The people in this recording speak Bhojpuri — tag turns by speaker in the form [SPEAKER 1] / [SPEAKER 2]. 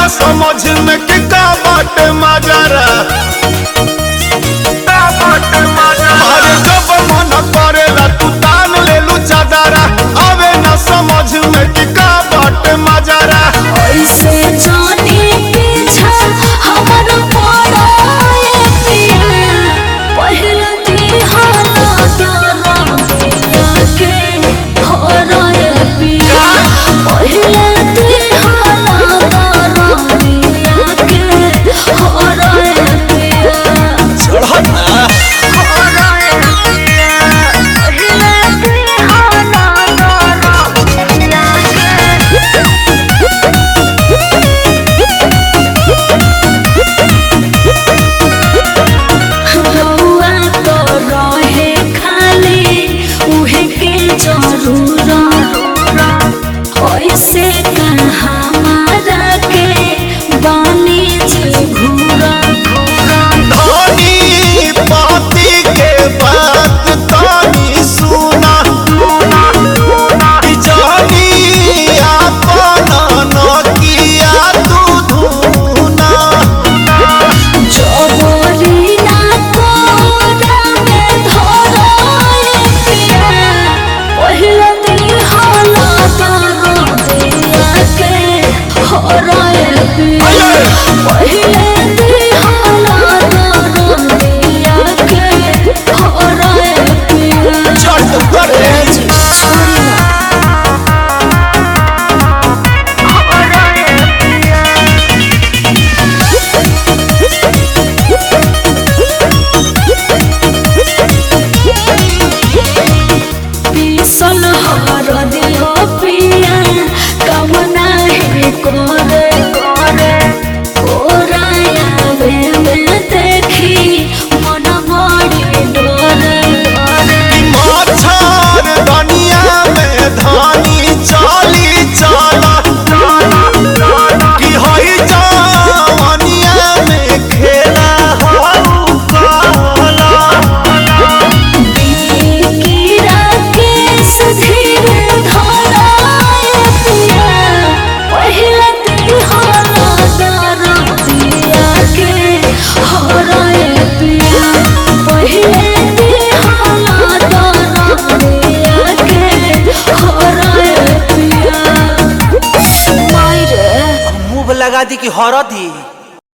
[SPEAKER 1] समझ में कि का बाटे माजरा अरे जब मन करेला तू तान लेलू चादरा आवे ना समझ में कि का बाटे माजरा
[SPEAKER 2] ऐसे जाने पीछा हमर पड़ा पिया पहले दिहाना तारा के हो रे पिया पहले दिहाना तारा के हो रे पिया
[SPEAKER 1] चढ़ना
[SPEAKER 2] ऐसे हमारा के बानी जी घूरा
[SPEAKER 1] धनी पाती के बात तानी सुना जानी अपना नकिया तू धुना
[SPEAKER 2] जोरी ना कोरा में धराए पिया पहले दिहाना तारा दिया के हो रे पिया पहले दिहाना तारा दिया के हो रे पिया
[SPEAKER 1] चढ़ करे
[SPEAKER 2] पीसल हर दियो पिया कमना है करे ओराया वे में देखी मन बड़ी डरे
[SPEAKER 1] मच्छर दुनिया में धानी चाली चाला कि हई जवानिया में खेला हऊ काला
[SPEAKER 2] कीरा केस धीरे धराए पिया पहले दिहाना तारा दिया के हो रे पिया पहले दिहाना तारा दिया के हो रे पिया मायरे
[SPEAKER 3] मुंह लगा दी कि हरदी।